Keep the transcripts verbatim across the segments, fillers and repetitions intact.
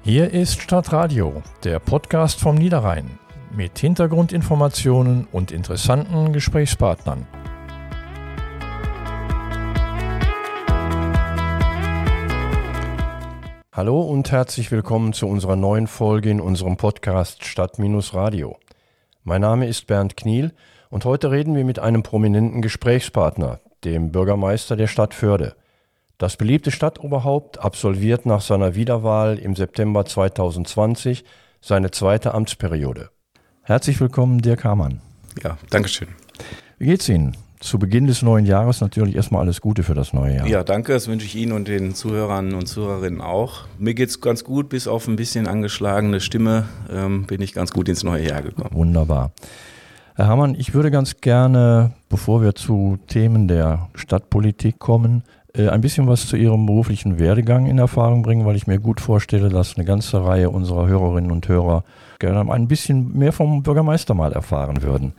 Hier ist Stadtradio, der Podcast vom Niederrhein, mit Hintergrundinformationen und interessanten Gesprächspartnern. Hallo und herzlich willkommen zu unserer neuen Folge in unserem Podcast Stadt-Radio. Mein Name ist Bernd Kniel und heute reden wir mit einem prominenten Gesprächspartner, dem Bürgermeister der Stadt Förde. Das beliebte Stadtoberhaupt absolviert nach seiner Wiederwahl im September zweitausendzwanzig seine zweite Amtsperiode. Herzlich willkommen, Dirk Hamann. Ja, danke schön. Wie geht's Ihnen? Zu Beginn des neuen Jahres natürlich erstmal alles Gute für das neue Jahr. Ja, danke, das wünsche ich Ihnen und den Zuhörern und Zuhörerinnen auch. Mir geht's ganz gut, bis auf ein bisschen angeschlagene Stimme ähm, bin ich ganz gut ins neue Jahr gekommen. Wunderbar. Herr Hamann, ich würde ganz gerne, bevor wir zu Themen der Stadtpolitik kommen, ein bisschen was zu Ihrem beruflichen Werdegang in Erfahrung bringen, weil ich mir gut vorstelle, dass eine ganze Reihe unserer Hörerinnen und Hörer gerne ein bisschen mehr vom Bürgermeister mal erfahren würden.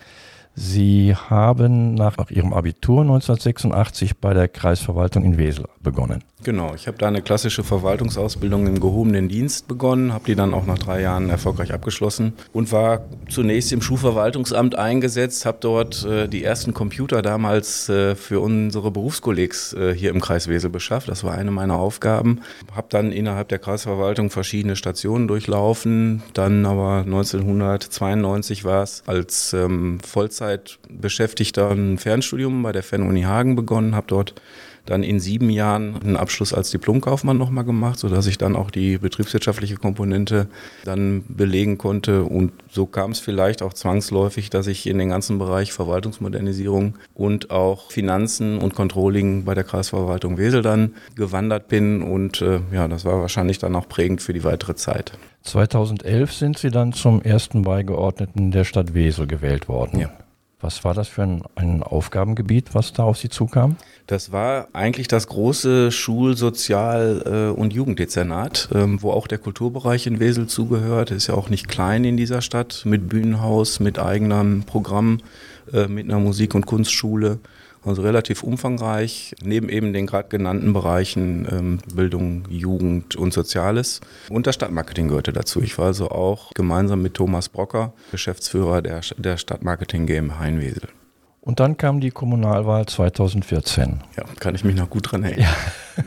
Sie haben nach Ihrem Abitur neunzehnhundertsechsundachtzig bei der Kreisverwaltung in Wesel begonnen. Genau, ich habe da eine klassische Verwaltungsausbildung im gehobenen Dienst begonnen, habe die dann auch nach drei Jahren erfolgreich abgeschlossen und war zunächst im Schulverwaltungsamt eingesetzt, habe dort äh, die ersten Computer damals äh, für unsere Berufskollegs äh, hier im Kreis Wesel beschafft. Das war eine meiner Aufgaben. Habe dann innerhalb der Kreisverwaltung verschiedene Stationen durchlaufen, dann aber neunzehnhundertzweiundneunzig war es als ähm, Vollzeitbeschäftigter ein Fernstudium bei der Fernuni Hagen begonnen, habe dort dann in sieben Jahren einen Abschluss als Diplomkaufmann nochmal gemacht, sodass ich dann auch die betriebswirtschaftliche Komponente dann belegen konnte. Und so kam es vielleicht auch zwangsläufig, dass ich in den ganzen Bereich Verwaltungsmodernisierung und auch Finanzen und Controlling bei der Kreisverwaltung Wesel dann gewandert bin. Und äh, ja, das war wahrscheinlich dann auch prägend für die weitere Zeit. zweitausendelf sind Sie dann zum ersten Beigeordneten der Stadt Wesel gewählt worden. Ja. Was war das für ein, ein Aufgabengebiet, was da auf Sie zukam? Das war eigentlich das große Schul-, Sozial- äh, und Jugenddezernat, ähm, wo auch der Kulturbereich in Wesel zugehört. Ist ja auch nicht klein in dieser Stadt, mit Bühnenhaus, mit eigenem Programm, äh, mit einer Musik- und Kunstschule. Also relativ umfangreich, neben eben den gerade genannten Bereichen ähm, Bildung, Jugend und Soziales. Und das Stadtmarketing gehörte dazu. Ich war also auch gemeinsam mit Thomas Brocker Geschäftsführer der, der Stadtmarketing GmbH in Wesel. Und dann kam die Kommunalwahl zweitausendvierzehn. Ja, kann ich mich noch gut dran erinnern. Ja.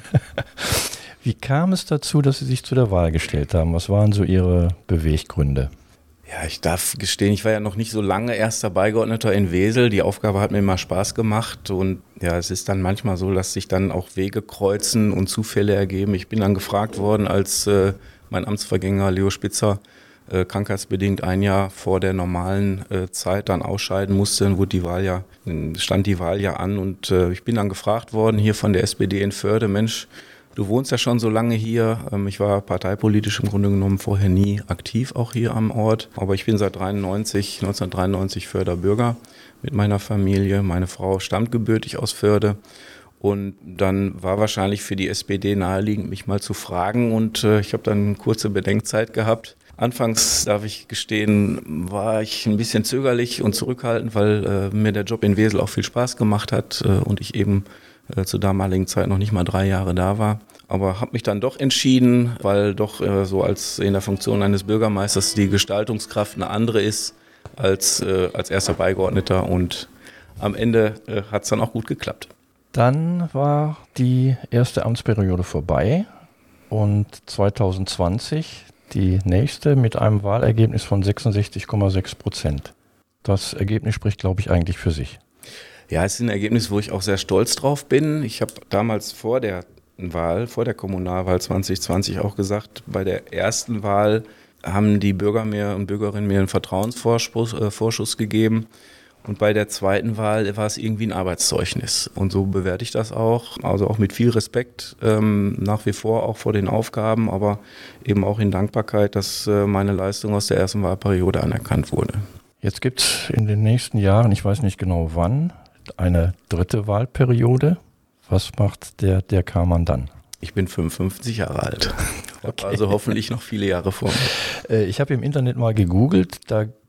Wie kam es dazu, dass Sie sich zu der Wahl gestellt haben? Was waren so Ihre Beweggründe? Ja, ich darf gestehen, ich war ja noch nicht so lange erster Beigeordneter in Wesel. Die Aufgabe hat mir immer Spaß gemacht und ja, es ist dann manchmal so, dass sich dann auch Wege kreuzen und Zufälle ergeben. Ich bin dann gefragt worden, als äh, mein Amtsvergänger Leo Spitzer äh, krankheitsbedingt ein Jahr vor der normalen äh, Zeit dann ausscheiden musste, dann wurde die Wahl ja, stand die Wahl ja an und äh, ich bin dann gefragt worden hier von der S P D in Förde, Mensch, du wohnst ja schon so lange hier. Ich war parteipolitisch im Grunde genommen vorher nie aktiv, auch hier am Ort. Aber ich bin seit neunzehnhundertdreiundneunzig Förder Bürger mit meiner Familie. Meine Frau stammt gebürtig aus Förde. Und dann war wahrscheinlich für die S P D naheliegend, mich mal zu fragen. Und äh, ich habe dann eine kurze Bedenkzeit gehabt. Anfangs, darf ich gestehen, war ich ein bisschen zögerlich und zurückhaltend, weil äh, mir der Job in Wesel auch viel Spaß gemacht hat äh, und ich eben äh, zur damaligen Zeit noch nicht mal drei Jahre da war. Aber habe mich dann doch entschieden, weil doch äh, so als in der Funktion eines Bürgermeisters die Gestaltungskraft eine andere ist als, äh, als erster Beigeordneter. Und am Ende äh, hat es dann auch gut geklappt. Dann war die erste Amtsperiode vorbei und zweitausendzwanzig die nächste mit einem Wahlergebnis von sechsundsechzig Komma sechs Prozent. Das Ergebnis spricht, glaube ich, eigentlich für sich. Ja, es ist ein Ergebnis, wo ich auch sehr stolz drauf bin. Ich habe damals vor der Wahl, vor der Kommunalwahl zwanzig zwanzig auch gesagt, bei der ersten Wahl haben die Bürger mir und Bürgerinnen mir einen Vertrauensvorschuss äh, Vorschuss gegeben. Und bei der zweiten Wahl war es irgendwie ein Arbeitszeugnis. Und so bewerte ich das auch. Also auch mit viel Respekt, ähm, nach wie vor auch vor den Aufgaben, aber eben auch in Dankbarkeit, dass äh, meine Leistung aus der ersten Wahlperiode anerkannt wurde. Jetzt gibt es in den nächsten Jahren, ich weiß nicht genau wann, eine dritte Wahlperiode. Was macht der, der Hamann dann? Ich bin fünfundfünfzig Jahre alt. Okay. Also hoffentlich noch viele Jahre vor mir. Ich habe im Internet mal gegoogelt, da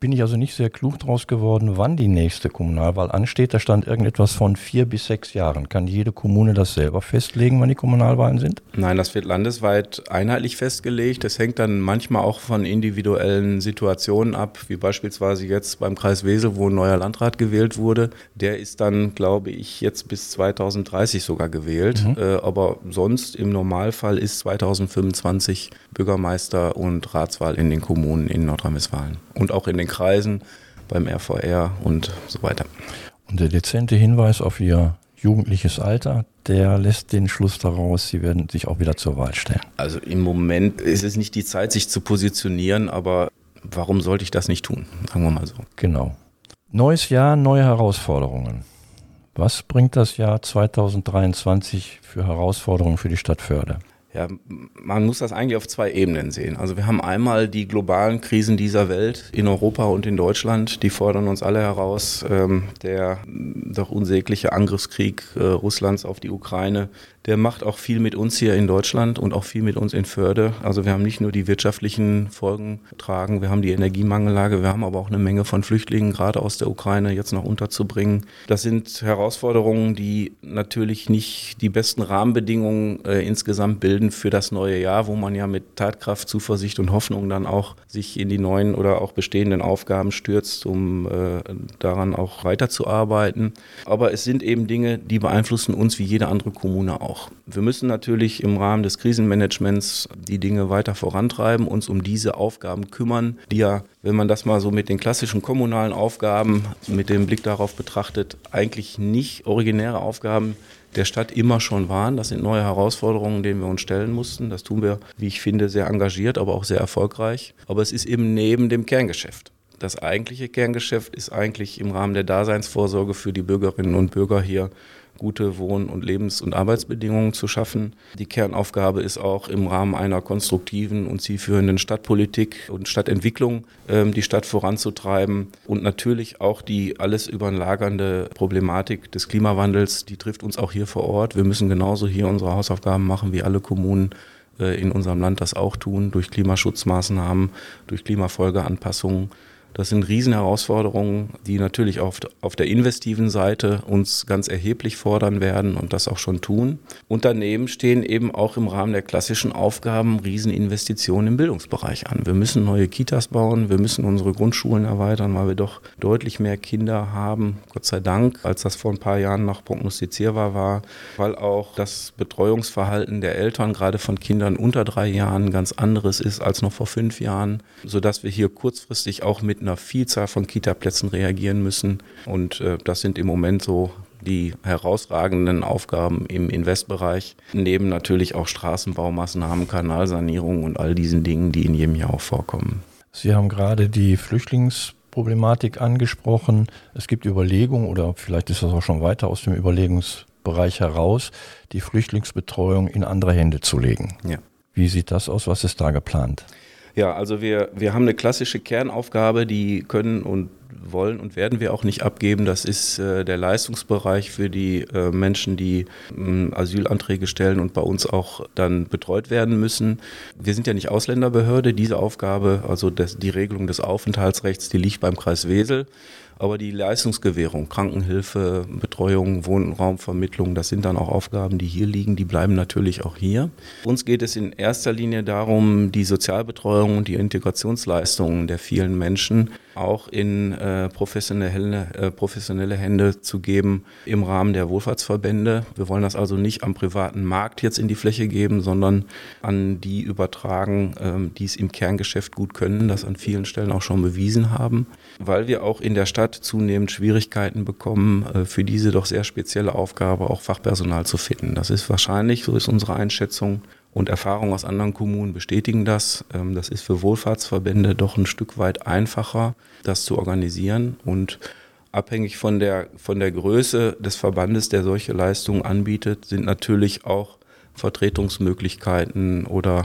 bin ich also nicht sehr klug draus geworden, wann die nächste Kommunalwahl ansteht. Da stand irgendetwas von vier bis sechs Jahren. Kann jede Kommune das selber festlegen, wann die Kommunalwahlen sind? Nein, das wird landesweit einheitlich festgelegt. Das hängt dann manchmal auch von individuellen Situationen ab, wie beispielsweise jetzt beim Kreis Wesel, wo ein neuer Landrat gewählt wurde. Der ist dann, glaube ich, jetzt bis zweitausenddreißig sogar gewählt. Mhm. Äh, aber sonst im Normalfall ist zweitausendfünfundzwanzig Bürgermeister- und Ratswahl in den Kommunen in Nordrhein-Westfalen. Und auch in den Kreisen, beim R V R und so weiter. Und der dezente Hinweis auf Ihr jugendliches Alter, der lässt den Schluss daraus, Sie werden sich auch wieder zur Wahl stellen. Also im Moment ist es nicht die Zeit, sich zu positionieren, aber warum sollte ich das nicht tun? Sagen wir mal so. Genau. Neues Jahr, neue Herausforderungen. Was bringt das Jahr zweitausenddreiundzwanzig für Herausforderungen für die Stadt Voerde? Ja, man muss das eigentlich auf zwei Ebenen sehen. Also wir haben einmal die globalen Krisen dieser Welt in Europa und in Deutschland, die fordern uns alle heraus. Ähm, der doch unsägliche Angriffskrieg äh, Russlands auf die Ukraine, der macht auch viel mit uns hier in Deutschland und auch viel mit uns in Voerde. Also wir haben nicht nur die wirtschaftlichen Folgen tragen, wir haben die Energiemangellage, wir haben aber auch eine Menge von Flüchtlingen, gerade aus der Ukraine, jetzt noch unterzubringen. Das sind Herausforderungen, die natürlich nicht die besten Rahmenbedingungen äh, insgesamt bilden für das neue Jahr, wo man ja mit Tatkraft, Zuversicht und Hoffnung dann auch sich in die neuen oder auch bestehenden Aufgaben stürzt, um äh, daran auch weiterzuarbeiten. Aber es sind eben Dinge, die beeinflussen uns wie jede andere Kommune auch. Wir müssen natürlich im Rahmen des Krisenmanagements die Dinge weiter vorantreiben, uns um diese Aufgaben kümmern, die ja, wenn man das mal so mit den klassischen kommunalen Aufgaben, mit dem Blick darauf betrachtet, eigentlich nicht originäre Aufgaben der Stadt immer schon waren. Das sind neue Herausforderungen, denen wir uns stellen mussten. Das tun wir, wie ich finde, sehr engagiert, aber auch sehr erfolgreich. Aber es ist eben neben dem Kerngeschäft. Das eigentliche Kerngeschäft ist eigentlich im Rahmen der Daseinsvorsorge für die Bürgerinnen und Bürger hier gute Wohn- und Lebens- und Arbeitsbedingungen zu schaffen. Die Kernaufgabe ist auch im Rahmen einer konstruktiven und zielführenden Stadtpolitik und Stadtentwicklung ähm, die Stadt voranzutreiben und natürlich auch die alles überlagernde Problematik des Klimawandels, die trifft uns auch hier vor Ort. Wir müssen genauso hier unsere Hausaufgaben machen, wie alle Kommunen äh, in unserem Land das auch tun, durch Klimaschutzmaßnahmen, durch Klimafolgeanpassungen. Das sind Riesenherausforderungen, die natürlich auf, auf der investiven Seite uns ganz erheblich fordern werden und das auch schon tun. Und daneben stehen eben auch im Rahmen der klassischen Aufgaben Rieseninvestitionen im Bildungsbereich an. Wir müssen neue Kitas bauen, wir müssen unsere Grundschulen erweitern, weil wir doch deutlich mehr Kinder haben, Gott sei Dank, als das vor ein paar Jahren noch prognostizierbar war, weil auch das Betreuungsverhalten der Eltern, gerade von Kindern unter drei Jahren, ganz anderes ist als noch vor fünf Jahren, sodass wir hier kurzfristig auch mit einer Vielzahl von Kita-Plätzen reagieren müssen. Und äh, das sind im Moment so die herausragenden Aufgaben im Investbereich, neben natürlich auch Straßenbaumaßnahmen, Kanalsanierung und all diesen Dingen, die in jedem Jahr auch vorkommen. Sie haben gerade die Flüchtlingsproblematik angesprochen. Es gibt Überlegungen, oder vielleicht ist das auch schon weiter aus dem Überlegungsbereich heraus, die Flüchtlingsbetreuung in andere Hände zu legen. Ja. Wie sieht das aus? Was ist da geplant? Ja, also wir, wir haben eine klassische Kernaufgabe, die können und wollen und werden wir auch nicht abgeben. Das ist äh, der Leistungsbereich für die äh, Menschen, die äh, Asylanträge stellen und bei uns auch dann betreut werden müssen. Wir sind ja nicht Ausländerbehörde. Diese Aufgabe, also das, die Regelung des Aufenthaltsrechts, die liegt beim Kreis Wesel. Aber die Leistungsgewährung, Krankenhilfe, Betreuung, Wohnraumvermittlung, das sind dann auch Aufgaben, die hier liegen, die bleiben natürlich auch hier. Uns geht es in erster Linie darum, die Sozialbetreuung und die Integrationsleistungen der vielen Menschen auch in äh, professionelle, äh, professionelle Hände zu geben im Rahmen der Wohlfahrtsverbände. Wir wollen das also nicht am privaten Markt jetzt in die Fläche geben, sondern an die übertragen, ähm, die es im Kerngeschäft gut können, das an vielen Stellen auch schon bewiesen haben, weil wir auch in der Stadt zunehmend Schwierigkeiten bekommen, äh, für diese doch sehr spezielle Aufgabe auch Fachpersonal zu finden. Das ist wahrscheinlich, so ist unsere Einschätzung, und Erfahrungen aus anderen Kommunen bestätigen das. Das ist für Wohlfahrtsverbände doch ein Stück weit einfacher, das zu organisieren. Und abhängig von der, von der Größe des Verbandes, der solche Leistungen anbietet, sind natürlich auch Vertretungsmöglichkeiten oder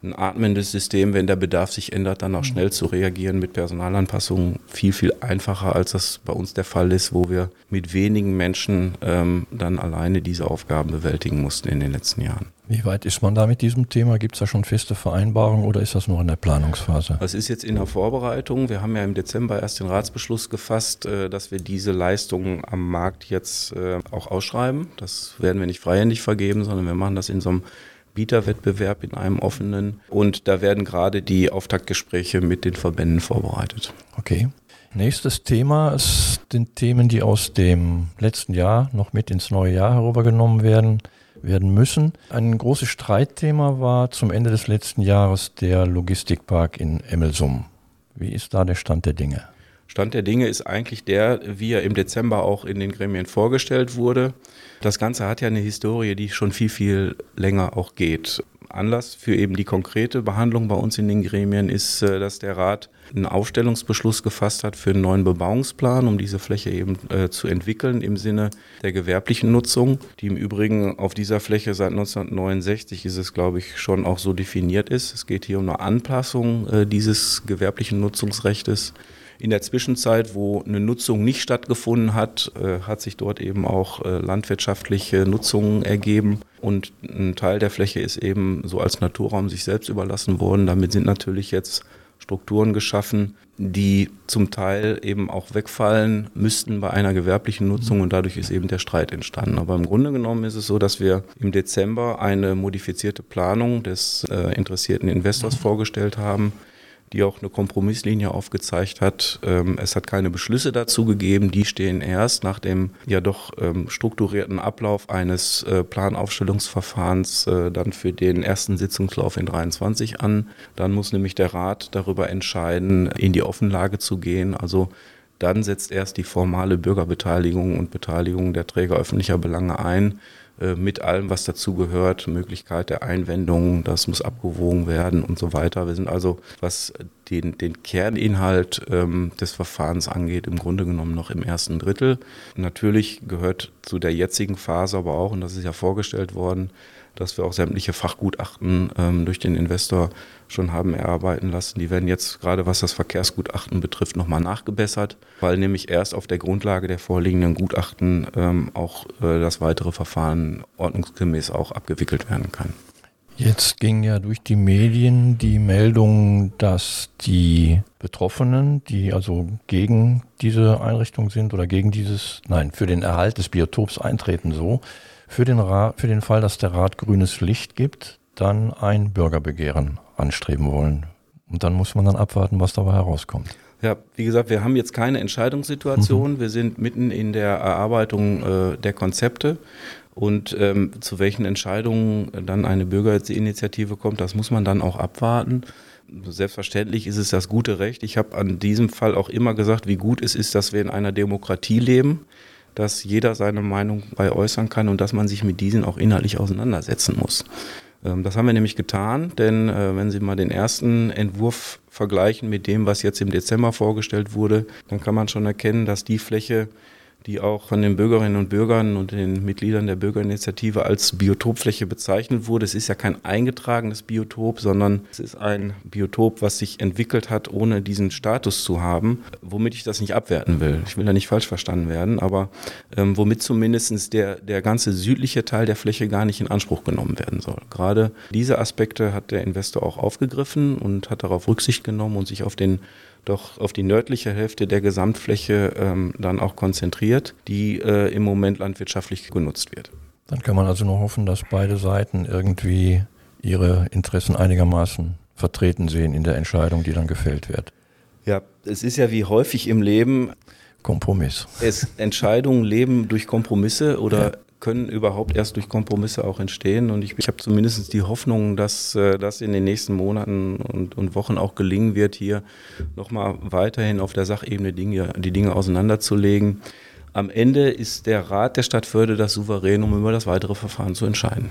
ein atmendes System, wenn der Bedarf sich ändert, dann auch schnell zu reagieren mit Personalanpassungen. Viel, viel einfacher, als das bei uns der Fall ist, wo wir mit wenigen Menschen ähm, dann alleine diese Aufgaben bewältigen mussten in den letzten Jahren. Wie weit ist man da mit diesem Thema? Gibt es da schon feste Vereinbarungen oder ist das noch in der Planungsphase? Das ist jetzt in der Vorbereitung. Wir haben ja im Dezember erst den Ratsbeschluss gefasst, dass wir diese Leistungen am Markt jetzt auch ausschreiben. Das werden wir nicht freihändig vergeben, sondern wir machen das in so einem Bieterwettbewerb, in einem offenen. Und da werden gerade die Auftaktgespräche mit den Verbänden vorbereitet. Okay. Nächstes Thema sind Themen, die aus dem letzten Jahr noch mit ins neue Jahr herübergenommen werden. werden müssen. Ein großes Streitthema war zum Ende des letzten Jahres der Logistikpark in Emmelsum. Wie ist da der Stand der Dinge? Stand der Dinge ist eigentlich der, wie er im Dezember auch in den Gremien vorgestellt wurde. Das Ganze hat ja eine Historie, die schon viel, viel länger auch geht. Anlass für eben die konkrete Behandlung bei uns in den Gremien ist, dass der Rat einen Aufstellungsbeschluss gefasst hat für einen neuen Bebauungsplan, um diese Fläche eben äh, zu entwickeln im Sinne der gewerblichen Nutzung, die im Übrigen auf dieser Fläche seit neunzehnhundertneunundsechzig ist es, glaube ich, schon auch so definiert ist. Es geht hier um eine Anpassung äh, dieses gewerblichen Nutzungsrechtes. In der Zwischenzeit, wo eine Nutzung nicht stattgefunden hat, äh, hat sich dort eben auch äh, landwirtschaftliche Nutzungen ergeben und ein Teil der Fläche ist eben so als Naturraum sich selbst überlassen worden. Damit sind natürlich jetzt Strukturen geschaffen, die zum Teil eben auch wegfallen müssten bei einer gewerblichen Nutzung und dadurch ist eben der Streit entstanden. Aber im Grunde genommen ist es so, dass wir im Dezember eine modifizierte Planung des äh, interessierten Investors vorgestellt haben, die auch eine Kompromisslinie aufgezeigt hat. Es hat keine Beschlüsse dazu gegeben, die stehen erst nach dem ja doch strukturierten Ablauf eines Planaufstellungsverfahrens dann für den ersten Sitzungslauf in dreiundzwanzig an. Dann muss nämlich der Rat darüber entscheiden, in die Offenlage zu gehen. Also dann setzt erst die formale Bürgerbeteiligung und Beteiligung der Träger öffentlicher Belange ein, mit allem, was dazugehört, Möglichkeit der Einwendung, das muss abgewogen werden und so weiter. Wir sind also, was den, den Kerninhalt ähm, des Verfahrens angeht, im Grunde genommen noch im ersten Drittel. Natürlich gehört zu der jetzigen Phase aber auch, und das ist ja vorgestellt worden, dass wir auch sämtliche Fachgutachten ähm, durch den Investor schon haben erarbeiten lassen. Die werden jetzt, gerade was das Verkehrsgutachten betrifft, nochmal nachgebessert, weil nämlich erst auf der Grundlage der vorliegenden Gutachten ähm, auch äh, das weitere Verfahren ordnungsgemäß auch abgewickelt werden kann. Jetzt ging ja durch die Medien die Meldung, dass die Betroffenen, die also gegen diese Einrichtung sind oder gegen dieses, nein, für den Erhalt des Biotops eintreten so, Für den, Rat, für den Fall, dass der Rat grünes Licht gibt, dann ein Bürgerbegehren anstreben wollen. Und dann muss man dann abwarten, was dabei herauskommt. Ja, wie gesagt, wir haben jetzt keine Entscheidungssituation. Mhm. Wir sind mitten in der Erarbeitung äh, der Konzepte. Und ähm, zu welchen Entscheidungen dann eine Bürgerinitiative kommt, das muss man dann auch abwarten. Selbstverständlich ist es das gute Recht. Ich habe an diesem Fall auch immer gesagt, wie gut es ist, dass wir in einer Demokratie leben, dass jeder seine Meinung bei äußern kann und dass man sich mit diesen auch inhaltlich auseinandersetzen muss. Das haben wir nämlich getan, denn wenn Sie mal den ersten Entwurf vergleichen mit dem, was jetzt im Dezember vorgestellt wurde, dann kann man schon erkennen, dass die Fläche, die auch von den Bürgerinnen und Bürgern und den Mitgliedern der Bürgerinitiative als Biotopfläche bezeichnet wurde. Es ist ja kein eingetragenes Biotop, sondern es ist ein Biotop, was sich entwickelt hat, ohne diesen Status zu haben, womit ich das nicht abwerten will. Ich will da nicht falsch verstanden werden, aber ähm, womit zumindest der, der ganze südliche Teil der Fläche gar nicht in Anspruch genommen werden soll. Gerade diese Aspekte hat der Investor auch aufgegriffen und hat darauf Rücksicht genommen und sich auf den doch auf die nördliche Hälfte der Gesamtfläche ähm, dann auch konzentriert, die äh, im Moment landwirtschaftlich genutzt wird. Dann kann man also nur hoffen, dass beide Seiten irgendwie ihre Interessen einigermaßen vertreten sehen in der Entscheidung, die dann gefällt wird. Ja, es ist ja wie häufig im Leben Kompromiss. Es, Entscheidungen leben durch Kompromisse oder ja. können überhaupt erst durch Kompromisse auch entstehen. Und ich, ich habe zumindest die Hoffnung, dass äh, das in den nächsten Monaten und, und Wochen auch gelingen wird, hier nochmal weiterhin auf der Sachebene Dinge, die Dinge auseinanderzulegen. Am Ende ist der Rat der Stadt Förde das Souverän, um über das weitere Verfahren zu entscheiden.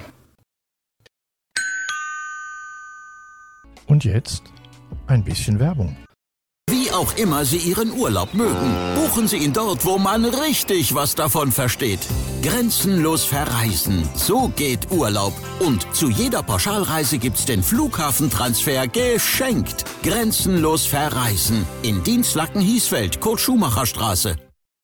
Und jetzt ein bisschen Werbung. Wie Wie auch immer Sie Ihren Urlaub mögen, buchen Sie ihn dort, wo man richtig was davon versteht. Grenzenlos verreisen. So geht Urlaub. Und zu jeder Pauschalreise gibt's den Flughafentransfer geschenkt. Grenzenlos verreisen. In Dienstlaken-Hiesfeld, Kurt-Schumacher-Straße.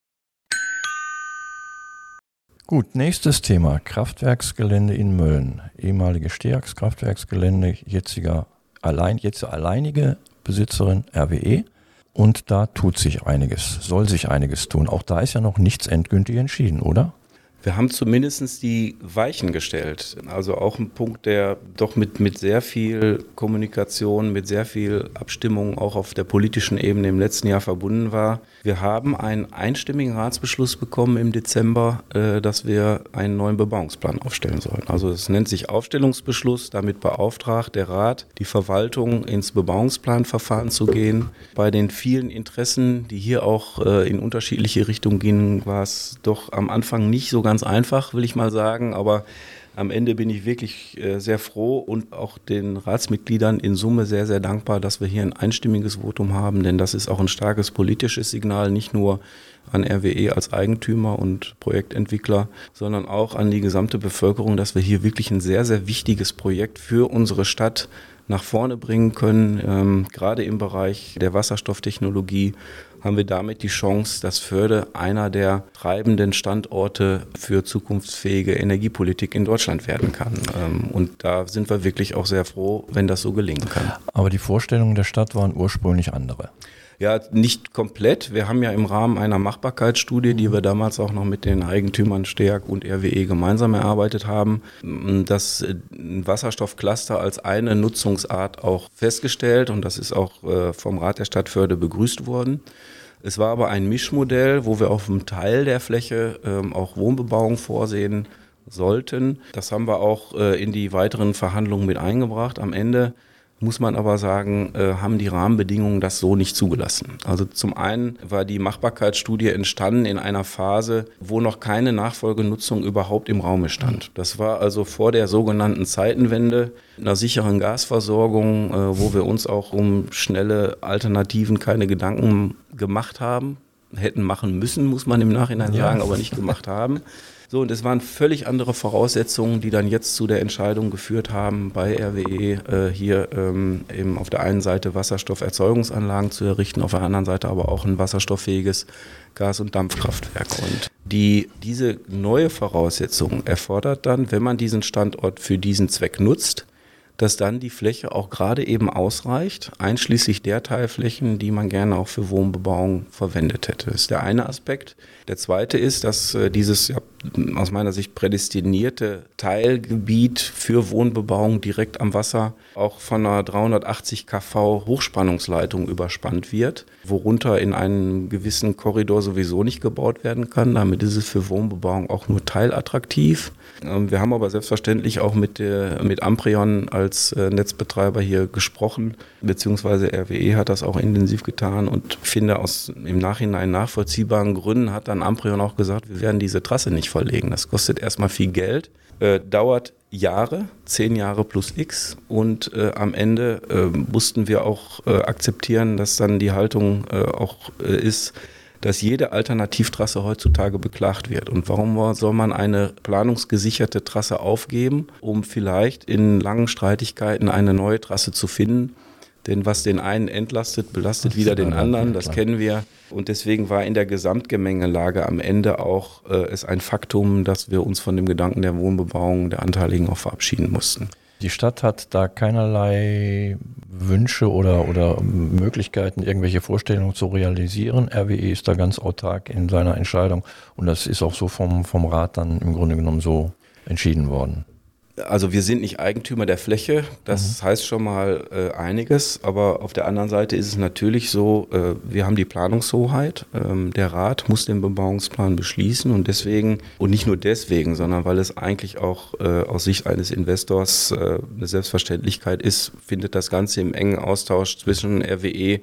Gut, nächstes Thema. Kraftwerksgelände in Mölln. Ehemalige Steags-Kraftwerksgelände, jetziger allein, jetzt alleinige Besitzerin R W E. Und da tut sich einiges, soll sich einiges tun. Auch da ist ja noch nichts endgültig entschieden, oder? Wir haben zumindest die Weichen gestellt. Also auch ein Punkt, der doch mit, mit sehr viel Kommunikation, mit sehr viel Abstimmung auch auf der politischen Ebene im letzten Jahr verbunden war. Wir haben einen einstimmigen Ratsbeschluss bekommen im Dezember, äh, dass wir einen neuen Bebauungsplan aufstellen sollen. Also es nennt sich Aufstellungsbeschluss. Damit beauftragt der Rat, die Verwaltung ins Bebauungsplanverfahren zu gehen. Bei den vielen Interessen, die hier auch äh, in unterschiedliche Richtungen gingen, war es doch am Anfang nicht so ganz einfach, will ich mal sagen, aber am Ende bin ich wirklich äh, sehr froh und auch den Ratsmitgliedern in Summe sehr, sehr dankbar, dass wir hier ein einstimmiges Votum haben, denn das ist auch ein starkes politisches Signal, nicht nur an R W E als Eigentümer und Projektentwickler, sondern auch an die gesamte Bevölkerung, dass wir hier wirklich ein sehr, sehr wichtiges Projekt für unsere Stadt nach vorne bringen können. Ähm, gerade im Bereich der Wasserstofftechnologie haben wir damit die Chance, dass Förde einer der treibenden Standorte für zukunftsfähige Energiepolitik in Deutschland werden kann. Ähm, und da sind wir wirklich auch sehr froh, wenn das so gelingen kann. Aber die Vorstellungen der Stadt waren ursprünglich andere. Ja, nicht komplett. Wir haben ja im Rahmen einer Machbarkeitsstudie, die wir damals auch noch mit den Eigentümern Steag und R W E gemeinsam erarbeitet haben, das Wasserstoffcluster als eine Nutzungsart auch festgestellt und das ist auch vom Rat der Stadt Förde begrüßt worden. Es war aber ein Mischmodell, wo wir auf einem Teil der Fläche auch Wohnbebauung vorsehen sollten. Das haben wir auch in die weiteren Verhandlungen mit eingebracht. Am Ende muss man aber sagen, äh, haben die Rahmenbedingungen das so nicht zugelassen. Also zum einen war die Machbarkeitsstudie entstanden in einer Phase, wo noch keine Nachfolgenutzung überhaupt im Raume stand. Das war also vor der sogenannten Zeitenwende, einer sicheren Gasversorgung, äh, wo wir uns auch um schnelle Alternativen keine Gedanken gemacht haben. Hätten machen müssen, muss man im Nachhinein sagen, aber nicht gemacht haben. So, und es waren völlig andere Voraussetzungen, die dann jetzt zu der Entscheidung geführt haben, bei R W E äh, hier ähm, eben auf der einen Seite Wasserstofferzeugungsanlagen zu errichten, auf der anderen Seite aber auch ein wasserstofffähiges Gas- und Dampfkraftwerk. Und die, diese neue Voraussetzung erfordert dann, wenn man diesen Standort für diesen Zweck nutzt, dass dann die Fläche auch gerade eben ausreicht, einschließlich der Teilflächen, die man gerne auch für Wohnbebauung verwendet hätte. Das ist der eine Aspekt. Der zweite ist, dass äh, dieses ja, aus meiner Sicht prädestinierte Teilgebiet für Wohnbebauung direkt am Wasser auch von einer dreihundertachtzig Kilovolt Hochspannungsleitung überspannt wird, worunter in einem gewissen Korridor sowieso nicht gebaut werden kann. Damit ist es für Wohnbebauung auch nur teilattraktiv. Ähm, wir haben aber selbstverständlich auch mit, der, mit Amprion als äh, Netzbetreiber hier gesprochen, beziehungsweise R W E hat das auch intensiv getan und finde aus im Nachhinein nachvollziehbaren Gründen hat dann Amprion auch gesagt, wir werden diese Trasse nicht verlegen. Das kostet erstmal viel Geld, äh, dauert Jahre, zehn Jahre plus X und äh, am Ende äh, mussten wir auch äh, akzeptieren, dass dann die Haltung äh, auch äh, ist, dass jede Alternativtrasse heutzutage beklagt wird. Und warum soll man eine planungsgesicherte Trasse aufgeben, um vielleicht in langen Streitigkeiten eine neue Trasse zu finden? Denn was den einen entlastet, belastet wieder den anderen, das kennen wir. Und deswegen war in der Gesamtgemengelage am Ende auch äh, es ein Faktum, dass wir uns von dem Gedanken der Wohnbebauung der Anteiligen auch verabschieden mussten. Die Stadt hat da keinerlei Wünsche oder, oder Möglichkeiten, irgendwelche Vorstellungen zu realisieren. R W E ist da ganz autark in seiner Entscheidung und das ist auch so vom, vom Rat dann im Grunde genommen so entschieden worden. Also wir sind nicht Eigentümer der Fläche, das mhm. heißt schon mal äh, einiges, aber auf der anderen Seite ist es natürlich so, äh, wir haben die Planungshoheit, ähm, der Rat muss den Bebauungsplan beschließen und deswegen, und nicht nur deswegen, sondern weil es eigentlich auch äh, aus Sicht eines Investors äh, eine Selbstverständlichkeit ist, findet das Ganze im engen Austausch zwischen R W E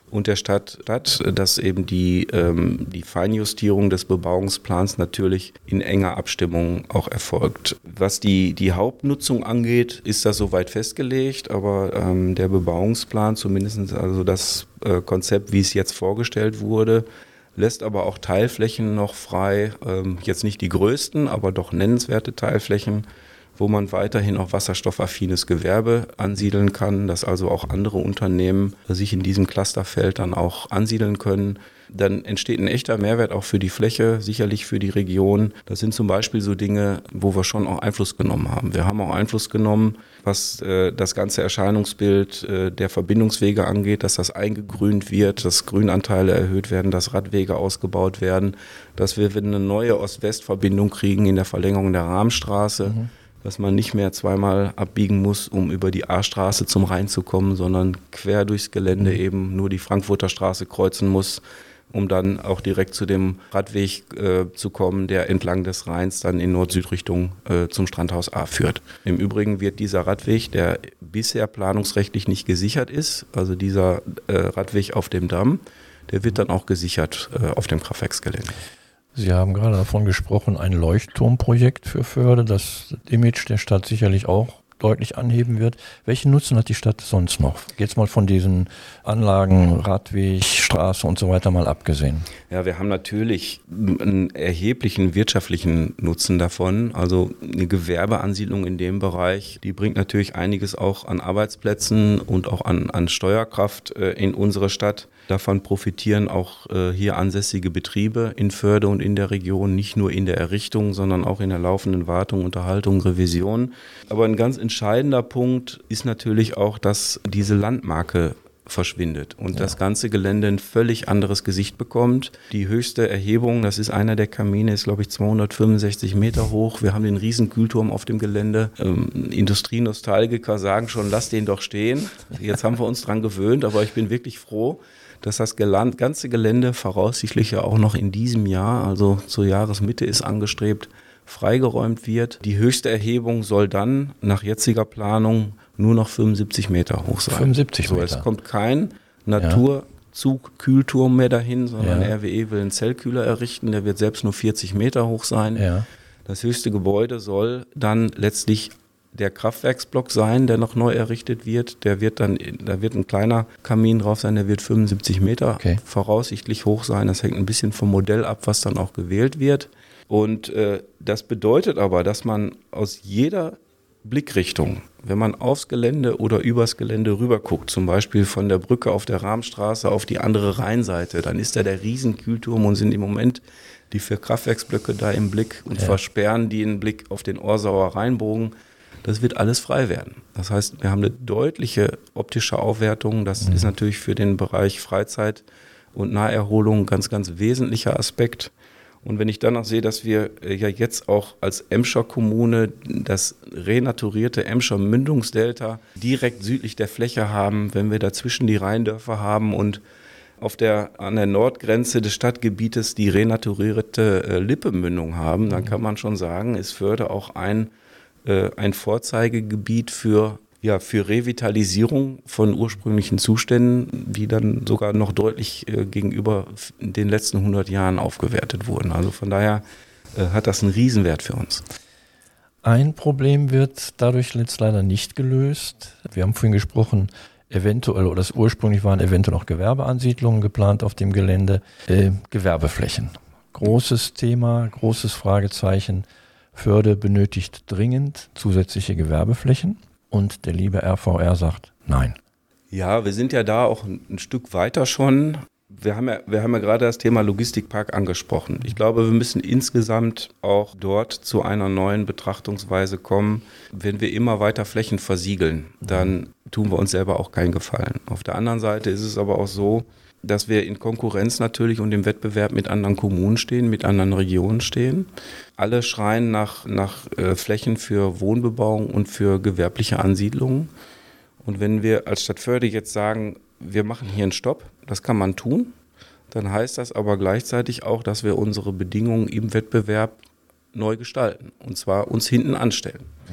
und der Stadt, dass eben die, ähm, die Feinjustierung des Bebauungsplans natürlich in enger Abstimmung auch erfolgt. Was die, die Hauptnutzung angeht, ist das soweit festgelegt, aber ähm, der Bebauungsplan, zumindest also das äh, Konzept, wie es jetzt vorgestellt wurde, lässt aber auch Teilflächen noch frei, ähm, jetzt nicht die größten, aber doch nennenswerte Teilflächen, wo man weiterhin auch wasserstoffaffines Gewerbe ansiedeln kann, dass also auch andere Unternehmen sich in diesem Clusterfeld dann auch ansiedeln können. Dann entsteht ein echter Mehrwert auch für die Fläche, sicherlich für die Region. Das sind zum Beispiel so Dinge, wo wir schon auch Einfluss genommen haben. Wir haben auch Einfluss genommen, was äh, das ganze Erscheinungsbild äh, der Verbindungswege angeht, dass das eingegrünt wird, dass Grünanteile erhöht werden, dass Radwege ausgebaut werden, dass wir eine neue Ost-West-Verbindung kriegen in der Verlängerung der Rahmstraße. Mhm. Dass man nicht mehr zweimal abbiegen muss, um über die A-Straße zum Rhein zu kommen, sondern quer durchs Gelände eben nur die Frankfurter Straße kreuzen muss, um dann auch direkt zu dem Radweg äh, zu kommen, der entlang des Rheins dann in Nord-Süd-Richtung äh, zum Strandhaus A führt. Im Übrigen wird dieser Radweg, der bisher planungsrechtlich nicht gesichert ist, also dieser äh, Radweg auf dem Damm, der wird dann auch gesichert äh, auf dem Kraftwerksgelände. Sie haben gerade davon gesprochen, ein Leuchtturmprojekt für Förde, das Image der Stadt sicherlich auch deutlich anheben wird. Welchen Nutzen hat die Stadt sonst noch? Jetzt mal von diesen Anlagen, Radweg, Straße und so weiter mal abgesehen. Ja, wir haben natürlich einen erheblichen wirtschaftlichen Nutzen davon. Also eine Gewerbeansiedlung in dem Bereich, die bringt natürlich einiges auch an Arbeitsplätzen und auch an, an Steuerkraft äh, in unsere Stadt. Davon profitieren auch äh, hier ansässige Betriebe in Förde und in der Region, nicht nur in der Errichtung, sondern auch in der laufenden Wartung, Unterhaltung, Revision. Aber ein ganz entscheidender Punkt ist natürlich auch, dass diese Landmarke verschwindet und ja. das ganze Gelände ein völlig anderes Gesicht bekommt. Die höchste Erhebung, das ist einer der Kamine, ist glaube ich zweihundertfünfundsechzig Meter hoch. Wir haben den riesen Kühlturm auf dem Gelände. Ähm, Industrienostalgiker sagen schon, lass den doch stehen. Jetzt haben wir uns dran gewöhnt, aber ich bin wirklich froh, dass das ganze Gelände voraussichtlich ja auch noch in diesem Jahr, also zur Jahresmitte ist angestrebt, freigeräumt wird. Die höchste Erhebung soll dann nach jetziger Planung nur noch fünfundsiebzig Meter hoch sein. fünfundsiebzig Meter. So, es kommt kein Naturzug-Kühlturm mehr dahin, sondern ja. R W E will einen Zellkühler errichten, der wird selbst nur vierzig Meter hoch sein. Ja. Das höchste Gebäude soll dann letztlich der Kraftwerksblock sein, der noch neu errichtet wird. Der wird dann, da wird ein kleiner Kamin drauf sein, der wird fünfundsiebzig Meter okay. voraussichtlich hoch sein. Das hängt ein bisschen vom Modell ab, was dann auch gewählt wird. Und äh, das bedeutet aber, dass man aus jeder Blickrichtung, wenn man aufs Gelände oder übers Gelände rüber guckt, zum Beispiel von der Brücke auf der Rahmstraße auf die andere Rheinseite, dann ist da der Riesenkühlturm und sind im Moment die vier Kraftwerksblöcke da im Blick und ja. versperren den Blick auf den Orsauer Rheinbogen. Das wird alles frei werden. Das heißt, wir haben eine deutliche optische Aufwertung. Das mhm. ist natürlich für den Bereich Freizeit und Naherholung ein ganz, ganz wesentlicher Aspekt. Und wenn ich dann noch sehe, dass wir ja jetzt auch als Emscher Kommune das renaturierte Emscher Mündungsdelta direkt südlich der Fläche haben, wenn wir dazwischen die Rheindörfer haben und auf der, an der Nordgrenze des Stadtgebietes die renaturierte äh, Lippe-Mündung haben, dann kann man schon sagen, ist Förde auch ein, äh, ein Vorzeigegebiet für Ja, für Revitalisierung von ursprünglichen Zuständen, die dann sogar noch deutlich äh, gegenüber den letzten hundert Jahren aufgewertet wurden. Also von daher äh, hat das einen Riesenwert für uns. Ein Problem wird dadurch jetzt leider nicht gelöst. Wir haben vorhin gesprochen, eventuell, oder das ursprünglich waren eventuell noch Gewerbeansiedlungen geplant auf dem Gelände, äh, Gewerbeflächen. Großes Thema, großes Fragezeichen. Förde benötigt dringend zusätzliche Gewerbeflächen. Und der liebe R V R sagt, nein. Ja, wir sind ja da auch ein, ein Stück weiter schon. Wir haben ja, wir haben ja gerade das Thema Logistikpark angesprochen. Ich glaube, wir müssen insgesamt auch dort zu einer neuen Betrachtungsweise kommen. Wenn wir immer weiter Flächen versiegeln, dann tun wir uns selber auch keinen Gefallen. Auf der anderen Seite ist es aber auch so, dass wir in Konkurrenz natürlich und im Wettbewerb mit anderen Kommunen stehen, mit anderen Regionen stehen. Alle schreien nach, nach äh, Flächen für Wohnbebauung und für gewerbliche Ansiedlungen. Und wenn wir als Stadt Förde jetzt sagen, wir machen hier einen Stopp, das kann man tun, dann heißt das aber gleichzeitig auch, dass wir unsere Bedingungen im Wettbewerb neu gestalten und zwar uns hinten anstellen. Mhm.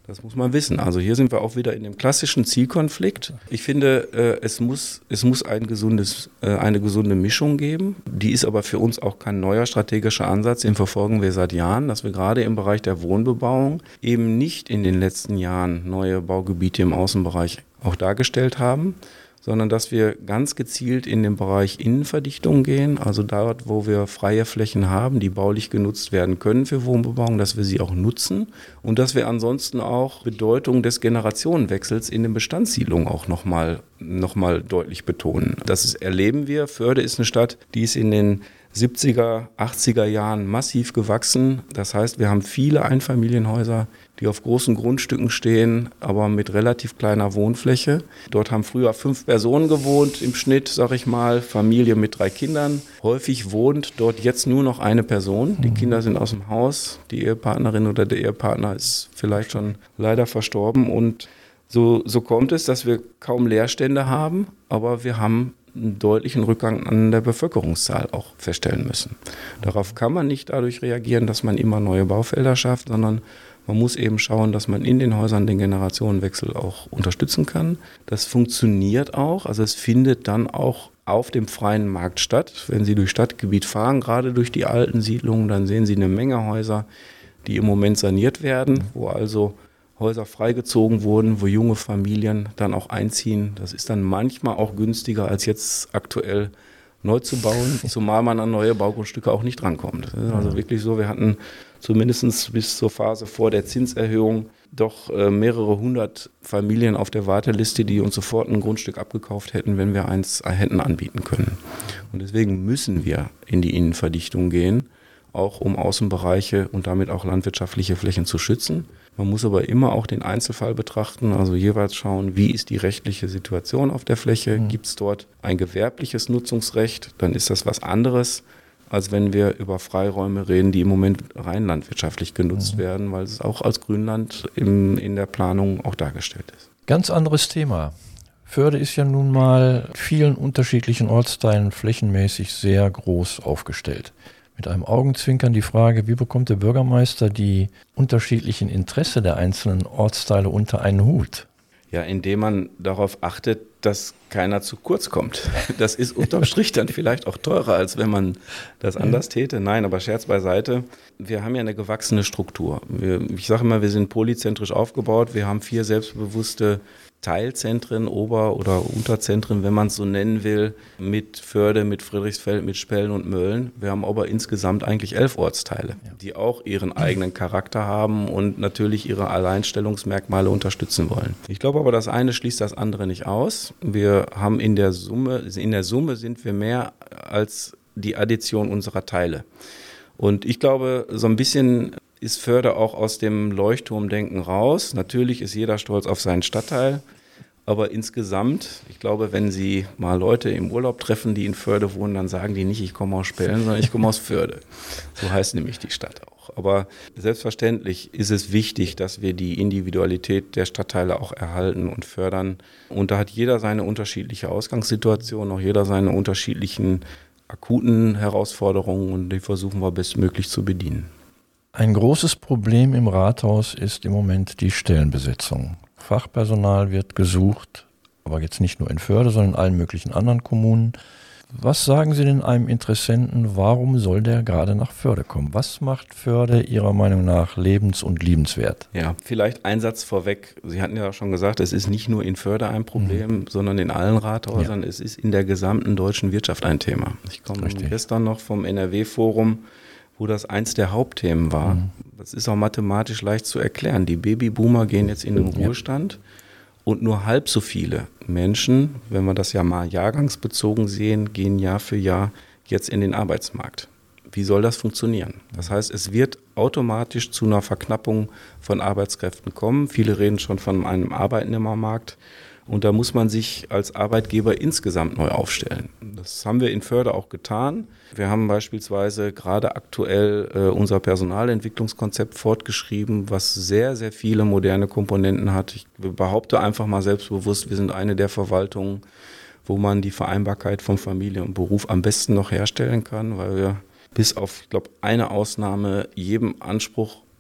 Das muss man wissen. Also hier sind wir auch wieder in dem klassischen Zielkonflikt. Ich finde, äh, es muss, es muss ein gesundes, äh, eine gesunde Mischung geben. Die ist aber für uns auch kein neuer strategischer Ansatz. Den verfolgen wir seit Jahren, dass wir gerade im Bereich der Wohnbebauung eben nicht in den letzten Jahren neue Baugebiete im Außenbereich auch dargestellt haben, sondern dass wir ganz gezielt in den Bereich Innenverdichtung gehen, also dort, wo wir freie Flächen haben, die baulich genutzt werden können für Wohnbebauung, dass wir sie auch nutzen und dass wir ansonsten auch Bedeutung des Generationenwechsels in den Bestandssiedlungen auch nochmal noch mal deutlich betonen. Das ist, erleben wir. Förde ist eine Stadt, die ist in den siebziger, achtziger Jahren massiv gewachsen. Das heißt, wir haben viele Einfamilienhäuser, die auf großen Grundstücken stehen, aber mit relativ kleiner Wohnfläche. Dort haben früher fünf Personen gewohnt im Schnitt, sag ich mal, Familie mit drei Kindern. Häufig wohnt dort jetzt nur noch eine Person. Die Kinder sind aus dem Haus, die Ehepartnerin oder der Ehepartner ist vielleicht schon leider verstorben. Und so, so kommt es, dass wir kaum Leerstände haben, aber wir haben einen deutlichen Rückgang an der Bevölkerungszahl auch feststellen müssen. Darauf kann man nicht dadurch reagieren, dass man immer neue Baufelder schafft, sondern man muss eben schauen, dass man in den Häusern den Generationenwechsel auch unterstützen kann. Das funktioniert auch, also es findet dann auch auf dem freien Markt statt. Wenn Sie durch Stadtgebiet fahren, gerade durch die alten Siedlungen, dann sehen Sie eine Menge Häuser, die im Moment saniert werden, wo also Häuser freigezogen wurden, wo junge Familien dann auch einziehen. Das ist dann manchmal auch günstiger, als jetzt aktuell neu zu bauen, zumal man an neue Baugrundstücke auch nicht rankommt. Das ist also wirklich so, wir hatten zumindest bis zur Phase vor der Zinserhöhung doch äh, mehrere hundert Familien auf der Warteliste, die uns sofort ein Grundstück abgekauft hätten, wenn wir eins hätten anbieten können. Und deswegen müssen wir in die Innenverdichtung gehen, auch um Außenbereiche und damit auch landwirtschaftliche Flächen zu schützen. Man muss aber immer auch den Einzelfall betrachten, also jeweils schauen, wie ist die rechtliche Situation auf der Fläche. Mhm. Gibt es dort ein gewerbliches Nutzungsrecht, dann ist das was anderes, als wenn wir über Freiräume reden, die im Moment rein landwirtschaftlich genutzt mhm. werden, weil es auch als Grünland im, in der Planung auch dargestellt ist. Ganz anderes Thema. Förde ist ja nun mal vielen unterschiedlichen Ortsteilen flächenmäßig sehr groß aufgestellt. Mit einem Augenzwinkern die Frage, wie bekommt der Bürgermeister die unterschiedlichen Interessen der einzelnen Ortsteile unter einen Hut? Ja, indem man darauf achtet, dass keiner zu kurz kommt. Das ist unterm Strich dann vielleicht auch teurer, als wenn man das anders täte. Nein, aber Scherz beiseite. Wir haben ja eine gewachsene Struktur. Wir, ich sage immer, wir sind polyzentrisch aufgebaut. Wir haben vier selbstbewusste Teilzentren, Ober- oder Unterzentren, wenn man es so nennen will, mit Förde, mit Friedrichsfeld, mit Spellen und Mölln. Wir haben aber insgesamt eigentlich elf Ortsteile, die auch ihren eigenen Charakter haben und natürlich ihre Alleinstellungsmerkmale unterstützen wollen. Ich glaube aber, das eine schließt das andere nicht aus. Wir haben in der Summe, in der Summe sind wir mehr als die Addition unserer Teile. Und ich glaube, so ein bisschen ist Förde auch aus dem Leuchtturmdenken raus. Natürlich ist jeder stolz auf seinen Stadtteil, aber insgesamt, ich glaube, wenn Sie mal Leute im Urlaub treffen, die in Förde wohnen, dann sagen die nicht, ich komme aus Spellen, sondern ich komme aus Förde. So heißt nämlich die Stadt auch. Aber selbstverständlich ist es wichtig, dass wir die Individualität der Stadtteile auch erhalten und fördern. Und da hat jeder seine unterschiedliche Ausgangssituation, auch jeder seine unterschiedlichen akuten Herausforderungen und die versuchen wir bestmöglich zu bedienen. Ein großes Problem im Rathaus ist im Moment die Stellenbesetzung. Fachpersonal wird gesucht, aber jetzt nicht nur in Förde, sondern in allen möglichen anderen Kommunen. Was sagen Sie denn einem Interessenten, warum soll der gerade nach Förde kommen? Was macht Förde Ihrer Meinung nach lebens- und liebenswert? Ja, vielleicht ein Satz vorweg. Sie hatten ja schon gesagt, es ist nicht nur in Förde ein Problem, mhm. sondern in allen Rathäusern. Ja. Es ist in der gesamten deutschen Wirtschaft ein Thema. Ich komme Richtig. gestern noch vom N R W-Forum, wo das eins der Hauptthemen war. Mhm. Das ist auch mathematisch leicht zu erklären. Die Babyboomer gehen jetzt in den ja. Ruhestand und nur halb so viele Menschen, wenn wir das ja mal jahrgangsbezogen sehen, gehen Jahr für Jahr jetzt in den Arbeitsmarkt. Wie soll das funktionieren? Das heißt, es wird automatisch zu einer Verknappung von Arbeitskräften kommen. Viele reden schon von einem Arbeitnehmermarkt. Und da muss man sich als Arbeitgeber insgesamt neu aufstellen. Das haben wir in Förde auch getan. Wir haben beispielsweise gerade aktuell äh, unser Personalentwicklungskonzept fortgeschrieben, was sehr, sehr viele moderne Komponenten hat. Ich behaupte einfach mal selbstbewusst, wir sind eine der Verwaltungen, wo man die Vereinbarkeit von Familie und Beruf am besten noch herstellen kann, weil wir bis auf, ich glaube, eine Ausnahme jedem Anspruch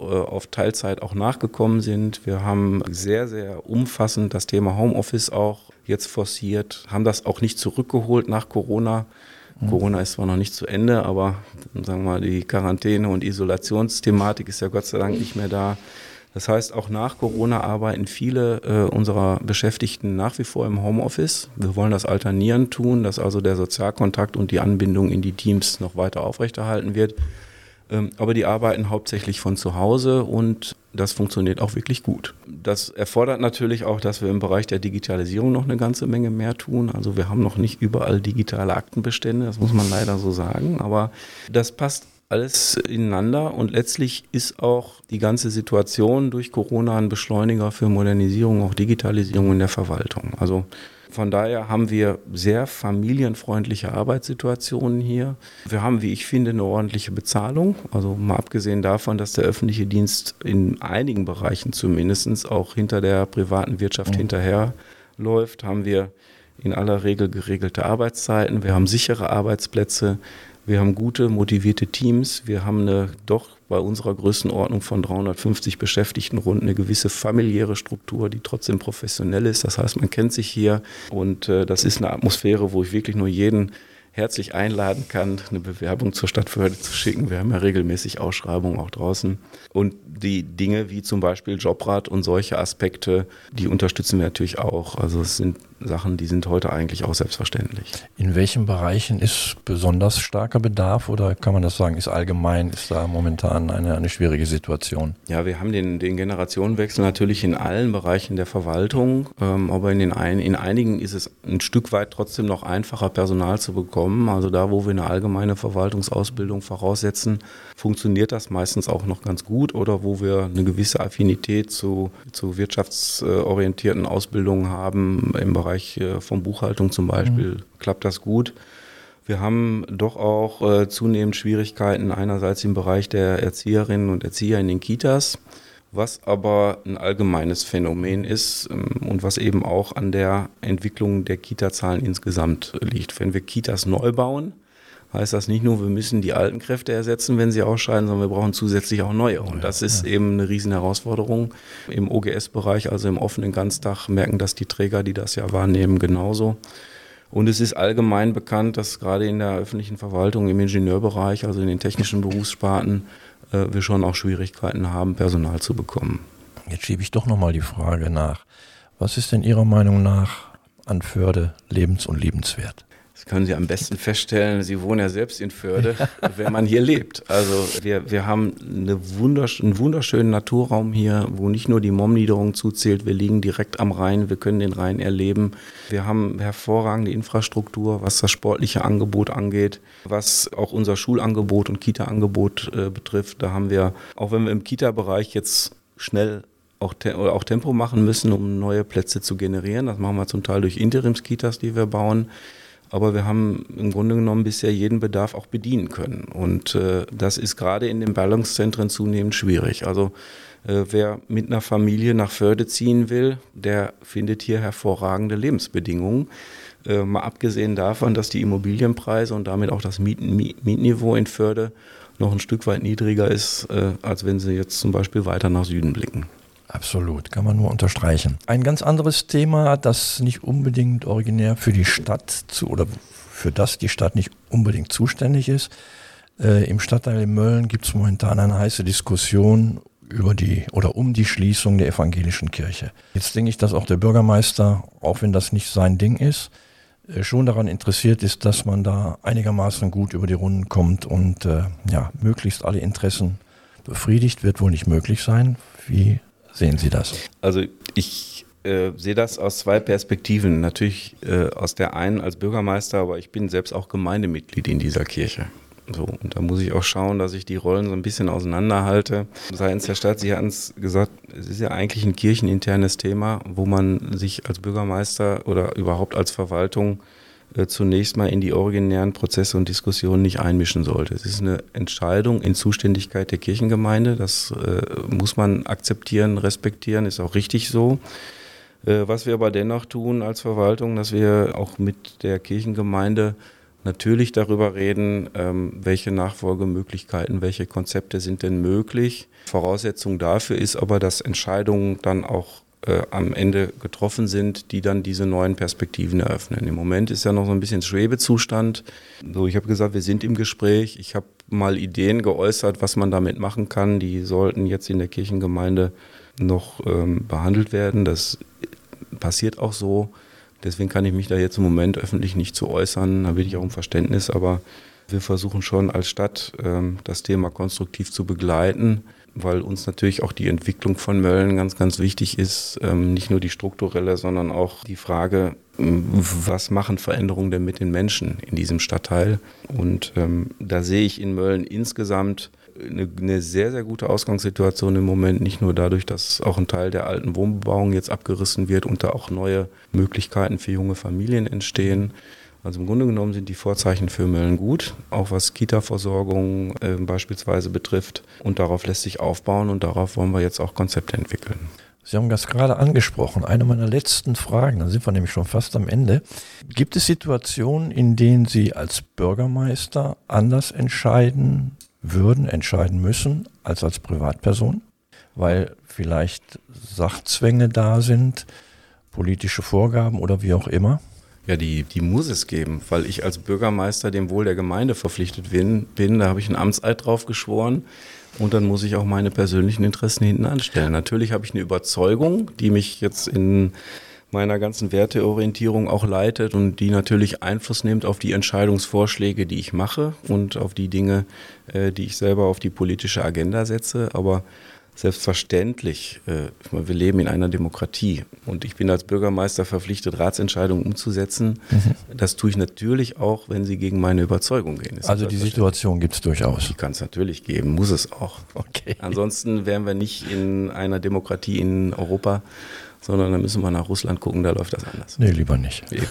auf Teilzeit auch nachgekommen sind. Wir haben sehr, sehr umfassend das Thema Homeoffice auch jetzt forciert, haben das auch nicht zurückgeholt nach Corona. Mhm. Corona ist zwar noch nicht zu Ende, aber sagen wir mal, die Quarantäne- und Isolationsthematik ist ja Gott sei Dank nicht mehr da. Das heißt, auch nach Corona arbeiten viele äh, unserer Beschäftigten nach wie vor im Homeoffice. Wir wollen das alternierend tun, dass also der Sozialkontakt und die Anbindung in die Teams noch weiter aufrechterhalten wird. Ähm, aber die arbeiten hauptsächlich von zu Hause und das funktioniert auch wirklich gut. Das erfordert natürlich auch, dass wir im Bereich der Digitalisierung noch eine ganze Menge mehr tun. Also wir haben noch nicht überall digitale Aktenbestände, das muss man leider so sagen, aber das passt alles ineinander und letztlich ist auch die ganze Situation durch Corona ein Beschleuniger für Modernisierung, auch Digitalisierung in der Verwaltung. Also von daher haben wir sehr familienfreundliche Arbeitssituationen hier. Wir haben, wie ich finde, eine ordentliche Bezahlung. Also mal abgesehen davon, dass der öffentliche Dienst in einigen Bereichen zumindest auch hinter der privaten Wirtschaft mhm. hinterherläuft, haben wir in aller Regel geregelte Arbeitszeiten. Wir haben sichere Arbeitsplätze. Wir haben gute, motivierte Teams. Wir haben eine doch bei unserer Größenordnung von dreihundertfünfzig Beschäftigten rund eine gewisse familiäre Struktur, die trotzdem professionell ist. Das heißt, man kennt sich hier und äh, das ist eine Atmosphäre, wo ich wirklich nur jeden herzlich einladen kann, eine Bewerbung zur Stadtbehörde zu schicken. Wir haben ja regelmäßig Ausschreibungen auch draußen. Und die Dinge wie zum Beispiel Jobrat und solche Aspekte, die unterstützen wir natürlich auch. Also es sind Sachen, die sind heute eigentlich auch selbstverständlich. In welchen Bereichen ist besonders starker Bedarf oder kann man das sagen, ist allgemein, ist da momentan eine, eine schwierige Situation? Ja, wir haben den, den Generationenwechsel natürlich in allen Bereichen der Verwaltung, ähm, aber in, den ein, in einigen ist es ein Stück weit trotzdem noch einfacher, Personal zu bekommen. Also da, wo wir eine allgemeine Verwaltungsausbildung voraussetzen, funktioniert das meistens auch noch ganz gut oder wo wir eine gewisse Affinität zu, zu wirtschaftsorientierten Ausbildungen haben, im Bereich von Buchhaltung zum Beispiel, mhm. klappt das gut. Wir haben doch auch äh, zunehmend Schwierigkeiten einerseits im Bereich der Erzieherinnen und Erzieher in den Kitas, was aber ein allgemeines Phänomen ist ähm, und was eben auch an der Entwicklung der Kita-Zahlen insgesamt liegt. Wenn wir Kitas neu bauen, heißt das nicht nur, wir müssen die alten Kräfte ersetzen, wenn sie ausscheiden, sondern wir brauchen zusätzlich auch neue. Und das ist eben eine riesen Herausforderung. Im O G S-Bereich, also im offenen Ganztag, merken das die Träger, die das ja wahrnehmen, genauso. Und es ist allgemein bekannt, dass gerade in der öffentlichen Verwaltung, im Ingenieurbereich, also in den technischen Berufssparten, äh, wir schon auch Schwierigkeiten haben, Personal zu bekommen. Jetzt schiebe ich doch nochmal die Frage nach. Was ist denn Ihrer Meinung nach an Förde lebens- und liebenswert? Das können Sie am besten feststellen, Sie wohnen ja selbst in Förde, wenn man hier lebt. Also wir, wir haben eine wundersch- einen wunderschönen Naturraum hier, wo nicht nur die Momm-Niederung zuzählt, wir liegen direkt am Rhein, wir können den Rhein erleben. Wir haben hervorragende Infrastruktur, was das sportliche Angebot angeht, was auch unser Schulangebot und Kita-Angebot äh, betrifft. Da haben wir, auch wenn wir im Kita-Bereich jetzt schnell auch, te- oder auch Tempo machen müssen, um neue Plätze zu generieren, das machen wir zum Teil durch Interimskitas, die wir bauen. Aber wir haben im Grunde genommen bisher jeden Bedarf auch bedienen können. Und äh, das ist gerade in den Ballungszentren zunehmend schwierig. Also äh, wer mit einer Familie nach Förde ziehen will, der findet hier hervorragende Lebensbedingungen. Äh, mal abgesehen davon, dass die Immobilienpreise und damit auch das Mieten, Mietniveau in Förde noch ein Stück weit niedriger ist, äh, als wenn Sie jetzt zum Beispiel weiter nach Süden blicken. Absolut, kann man nur unterstreichen. Ein ganz anderes Thema, das nicht unbedingt originär für die Stadt zu, oder für das die Stadt nicht unbedingt zuständig ist. Äh, Im Stadtteil Mölln gibt es momentan eine heiße Diskussion über die oder um die Schließung der evangelischen Kirche. Jetzt denke ich, dass auch der Bürgermeister, auch wenn das nicht sein Ding ist, äh, schon daran interessiert ist, dass man da einigermaßen gut über die Runden kommt und äh, ja, möglichst alle Interessen befriedigt, wird wohl nicht möglich sein. Wie sehen Sie das? Also ich äh, sehe das aus zwei Perspektiven. Natürlich äh, aus der einen als Bürgermeister, aber ich bin selbst auch Gemeindemitglied in dieser Kirche. So, und da muss ich auch schauen, dass ich die Rollen so ein bisschen auseinanderhalte. Seitens der Stadt, Sie hatten es gesagt, es ist ja eigentlich ein kircheninternes Thema, wo man sich als Bürgermeister oder überhaupt als Verwaltung äh, zunächst mal in die originären Prozesse und Diskussionen nicht einmischen sollte. Es ist eine Entscheidung in Zuständigkeit der Kirchengemeinde. Das äh, muss man akzeptieren, respektieren, ist auch richtig so. Äh, was wir aber dennoch tun als Verwaltung, dass wir auch mit der Kirchengemeinde natürlich darüber reden, ähm, welche Nachfolgemöglichkeiten, welche Konzepte sind denn möglich. Voraussetzung dafür ist aber, dass Entscheidungen dann auch äh, am Ende getroffen sind, die dann diese neuen Perspektiven eröffnen. Im Moment ist ja noch so ein bisschen Schwebezustand. So, ich habe gesagt, wir sind im Gespräch. Ich habe mal Ideen geäußert, was man damit machen kann. Die sollten jetzt in der Kirchengemeinde noch ähm, behandelt werden. Das passiert auch so. Deswegen kann ich mich da jetzt im Moment öffentlich nicht zu äußern. Da bitte ich auch um Verständnis. Aber wir versuchen schon als Stadt ähm, das Thema konstruktiv zu begleiten, weil uns natürlich auch die Entwicklung von Mölln ganz, ganz wichtig ist. Ähm, nicht nur die strukturelle, sondern auch die Frage, was machen Veränderungen denn mit den Menschen in diesem Stadtteil? Und ähm, da sehe ich in Mölln insgesamt eine, eine sehr, sehr gute Ausgangssituation im Moment. Nicht nur dadurch, dass auch ein Teil der alten Wohnbebauung jetzt abgerissen wird und da auch neue Möglichkeiten für junge Familien entstehen. Also im Grunde genommen sind die Vorzeichen für Mölln gut, auch was Kita-Versorgung äh, beispielsweise betrifft. Und darauf lässt sich aufbauen und darauf wollen wir jetzt auch Konzepte entwickeln. Sie haben das gerade angesprochen. Eine meiner letzten Fragen, dann sind wir nämlich schon fast am Ende. Gibt es Situationen, in denen Sie als Bürgermeister anders entscheiden würden, entscheiden müssen, als als Privatperson? Weil vielleicht Sachzwänge da sind, politische Vorgaben oder wie auch immer? Ja, die, die muss es geben, weil ich als Bürgermeister dem Wohl der Gemeinde verpflichtet bin. bin da habe ich einen Amtseid drauf geschworen. Und dann muss ich auch meine persönlichen Interessen hinten anstellen. Natürlich habe ich eine Überzeugung, die mich jetzt in meiner ganzen Werteorientierung auch leitet und die natürlich Einfluss nimmt auf die Entscheidungsvorschläge, die ich mache und auf die Dinge, die ich selber auf die politische Agenda setze. Aber selbstverständlich, wir leben in einer Demokratie und ich bin als Bürgermeister verpflichtet, Ratsentscheidungen umzusetzen. Mhm. Das tue ich natürlich auch, wenn sie gegen meine Überzeugung gehen. Das also die Situation gibt es durchaus? Die kann es natürlich geben, muss es auch. Okay. Ansonsten wären wir nicht in einer Demokratie in Europa, sondern dann müssen wir nach Russland gucken, da läuft das anders. Nee, lieber nicht. Nee.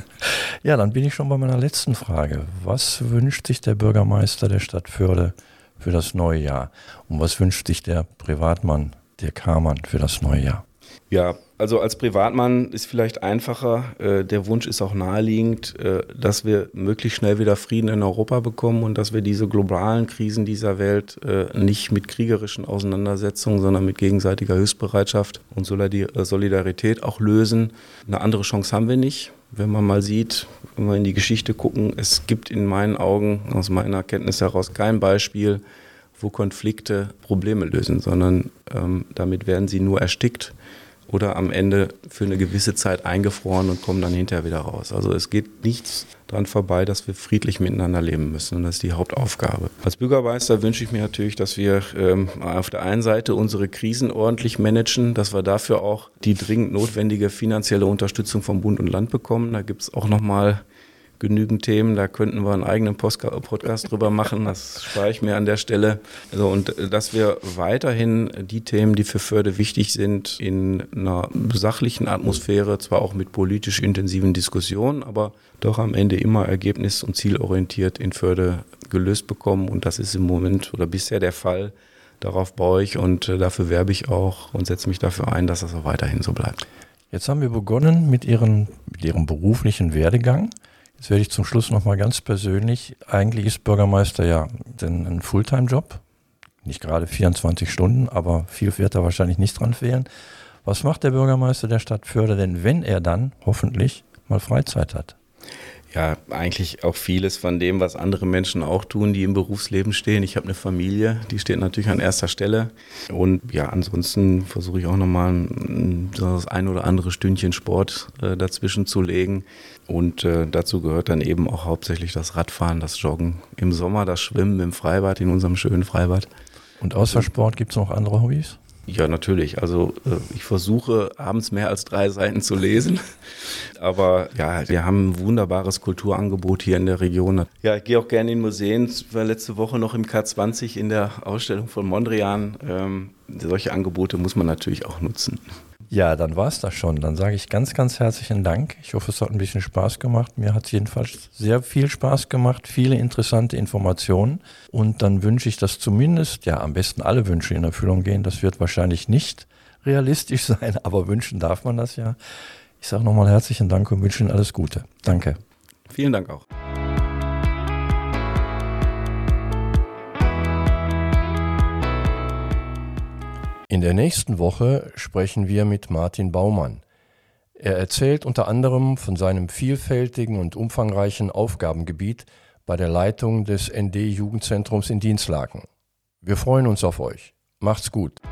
Ja, dann bin ich schon bei meiner letzten Frage. Was wünscht sich der Bürgermeister der Stadt Förde für das neue Jahr? Und was wünscht sich der Privatmann, der Kamann, für das neue Jahr? Ja, also als Privatmann ist vielleicht einfacher. Äh, der Wunsch ist auch naheliegend, äh, dass wir möglichst schnell wieder Frieden in Europa bekommen und dass wir diese globalen Krisen dieser Welt äh, nicht mit kriegerischen Auseinandersetzungen, sondern mit gegenseitiger Hilfsbereitschaft und Solidarität auch lösen. Eine andere Chance haben wir nicht. Wenn man mal sieht, wenn wir in die Geschichte gucken, es gibt in meinen Augen, aus meiner Kenntnis heraus, kein Beispiel, wo Konflikte Probleme lösen, sondern ähm, damit werden sie nur erstickt oder am Ende für eine gewisse Zeit eingefroren und kommen dann hinterher wieder raus. Also es geht nichts dran vorbei, dass wir friedlich miteinander leben müssen und das ist die Hauptaufgabe. Als Bürgermeister wünsche ich mir natürlich, dass wir ähm, auf der einen Seite unsere Krisen ordentlich managen, dass wir dafür auch die dringend notwendige finanzielle Unterstützung vom Bund und Land bekommen. Da gibt es auch nochmal genügend Themen, da könnten wir einen eigenen Podcast drüber machen, das spare ich mir an der Stelle. Also, und dass wir weiterhin die Themen, die für Förde wichtig sind, in einer sachlichen Atmosphäre, zwar auch mit politisch intensiven Diskussionen, aber doch am Ende immer ergebnis- und zielorientiert in Förde gelöst bekommen und das ist im Moment oder bisher der Fall. Darauf baue ich und dafür werbe ich auch und setze mich dafür ein, dass das auch weiterhin so bleibt. Jetzt haben wir begonnen mit Ihren, mit Ihrem beruflichen Werdegang. Jetzt werde ich zum Schluss nochmal ganz persönlich, eigentlich ist Bürgermeister ja ein Fulltime-Job, nicht gerade vierundzwanzig Stunden, aber viel wird da wahrscheinlich nicht dran fehlen. Was macht der Bürgermeister der Stadt Förde denn, wenn er dann hoffentlich mal Freizeit hat? Ja, eigentlich auch vieles von dem, was andere Menschen auch tun, die im Berufsleben stehen. Ich habe eine Familie, die steht natürlich an erster Stelle. Und ja, ansonsten versuche ich auch nochmal das ein oder andere Stündchen Sport äh, dazwischen zu legen. Und äh, dazu gehört dann eben auch hauptsächlich das Radfahren, das Joggen. Im Sommer das Schwimmen im Freibad, in unserem schönen Freibad. Und außer Sport gibt es noch andere Hobbys? Ja, natürlich. Also ich versuche abends mehr als drei Seiten zu lesen. Aber ja, wir haben ein wunderbares Kulturangebot hier in der Region. Ja, ich gehe auch gerne in Museen. Ich war letzte Woche noch im K zwanzig in der Ausstellung von Mondrian. Ähm, solche Angebote muss man natürlich auch nutzen. Ja, dann war es das schon. Dann sage ich ganz, ganz herzlichen Dank. Ich hoffe, es hat ein bisschen Spaß gemacht. Mir hat es jedenfalls sehr viel Spaß gemacht, viele interessante Informationen. Und dann wünsche ich, dass zumindest, ja, am besten alle Wünsche in Erfüllung gehen. Das wird wahrscheinlich nicht realistisch sein, aber wünschen darf man das ja. Ich sage nochmal herzlichen Dank und wünsche Ihnen alles Gute. Danke. Vielen Dank auch. In der nächsten Woche sprechen wir mit Martin Baumann. Er erzählt unter anderem von seinem vielfältigen und umfangreichen Aufgabengebiet bei der Leitung des N D-Jugendzentrums in Dinslaken. Wir freuen uns auf euch. Macht's gut.